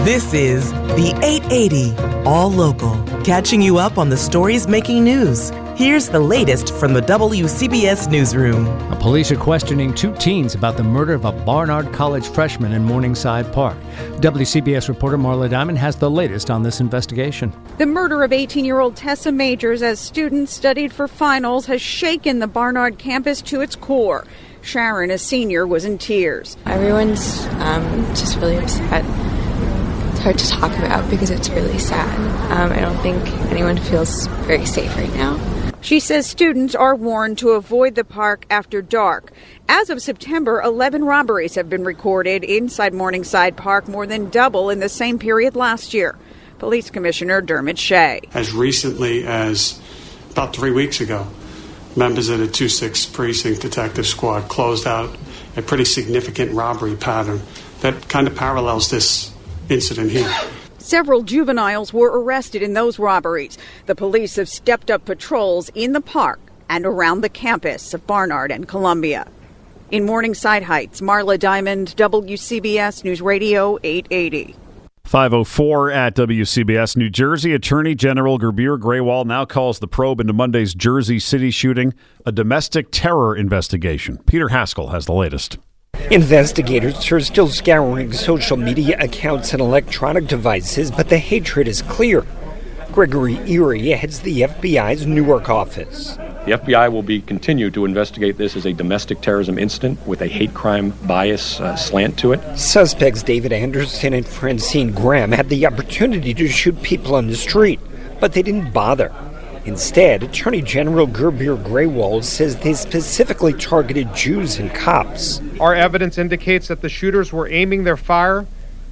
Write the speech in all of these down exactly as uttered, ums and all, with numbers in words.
This is the eight eighty All Local, catching you up on the stories making news. Here's the latest from the W C B S newsroom. A police are questioning two teens about the murder of a Barnard College freshman in Morningside Park. W C B S reporter Marla Diamond has the latest on this investigation. The murder of eighteen-year-old Tessa Majors as students studied for finals has shaken the Barnard campus to its core. Sharon, a senior, was in tears. Everyone's um, just really upset. It's hard to talk about because it's really sad. Um, I don't think anyone feels very safe right now. She says students are warned to avoid the park after dark. As of September, eleven robberies have been recorded inside Morningside Park, more than double in the same period last year. Police Commissioner Dermot Shea. As recently as about three weeks ago, members of the two six Precinct Detective Squad closed out a pretty significant robbery pattern that kind of parallels this incident here. Several juveniles were arrested in those robberies. The police have stepped up patrols in the park and around the campus of Barnard and Columbia. In Morningside Heights, Marla Diamond, W C B S News Radio eight eighty. five oh four at W C B S. New Jersey Attorney General Gurbir Grewal now calls the probe into Monday's Jersey City shooting a domestic terror investigation. Peter Haskell has the latest. Investigators are still scouring social media accounts and electronic devices, but the hatred is clear. Gregory Erie heads the F B I's Newark office. The F B I will be continue to investigate this as a domestic terrorism incident with a hate crime bias uh, slant to it. Suspects David Anderson and Francine Graham had the opportunity to shoot people on the street, but they didn't bother. Instead, Attorney General Gurbir Grewal says they specifically targeted Jews and cops. Our evidence indicates that the shooters were aiming their fire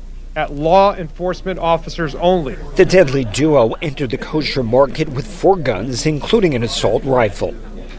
at law enforcement officers only. The deadly duo entered the kosher market with four guns, including an assault rifle.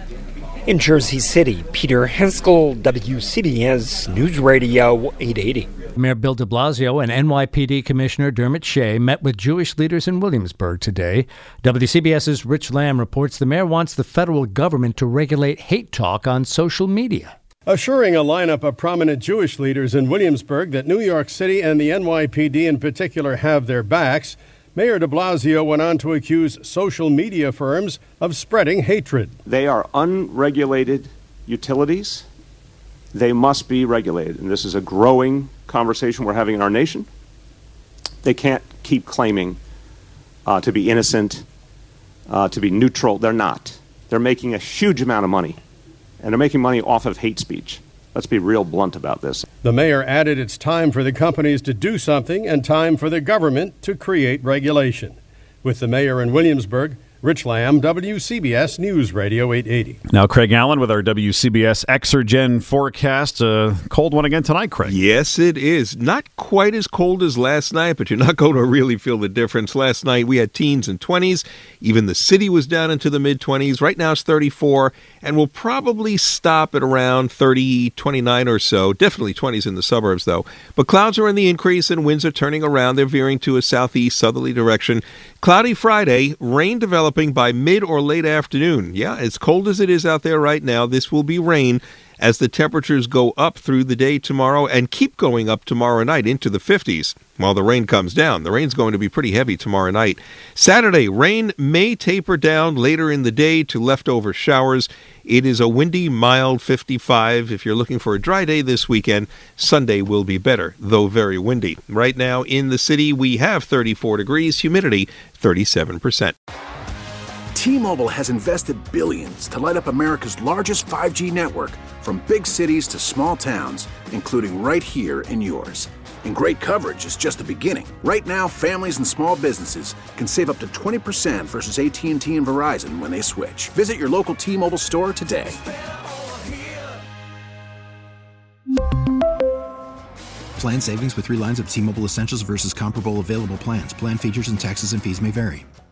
In Jersey City, Peter Haskell, W C B S News Radio eight eighty. Mayor Bill de Blasio and N Y P D Commissioner Dermot Shea met with Jewish leaders in Williamsburg today. WCBS's Rich Lamb reports the mayor wants the federal government to regulate hate talk on social media. Assuring a lineup of prominent Jewish leaders in Williamsburg that New York City and the N Y P D in particular have their backs, Mayor de Blasio went on to accuse social media firms of spreading hatred. They are unregulated utilities. They must be regulated. And this is a growing conversation we're having in our nation. They can't keep claiming uh, to be innocent, uh, to be neutral. They're not. They're making a huge amount of money. And they're making money off of hate speech. Let's be real blunt about this. The mayor added it's time for the companies to do something and time for the government to create regulation. With the mayor in Williamsburg, Rich Lamb, W C B S News Radio eight eighty. Now Craig Allen with our W C B S Exergen forecast. A cold one again tonight, Craig. Yes, it is. Not quite as cold as last night, but you're not going to really feel the difference. Last night we had teens and twenties. Even the city was down into the mid-twenties. Right now it's thirty-four, and we'll probably stop at around thirty, twenty-nine or so. Definitely twenties in the suburbs, though. But clouds are in the increase and winds are turning around. They're veering to a southeast southerly direction. Cloudy Friday, rain developing by mid or late afternoon. Yeah, as cold as it is out there right now, this will be rain as the temperatures go up through the day tomorrow and keep going up tomorrow night into the fifties while the rain comes down. The rain's going to be pretty heavy tomorrow night. Saturday, rain may taper down later in the day to leftover showers. It is a windy, mild fifty-five. If you're looking for a dry day this weekend, Sunday will be better, though very windy. Right now in the city, we have thirty-four degrees, humidity thirty-seven percent. T-Mobile has invested billions to light up America's largest five G network, from big cities to small towns, including right here in yours. And great coverage is just the beginning. Right now, families and small businesses can save up to twenty percent versus A T and T and Verizon when they switch. Visit your local T-Mobile store today. Plan savings with three lines of T-Mobile Essentials versus comparable available plans. Plan features and taxes and fees may vary.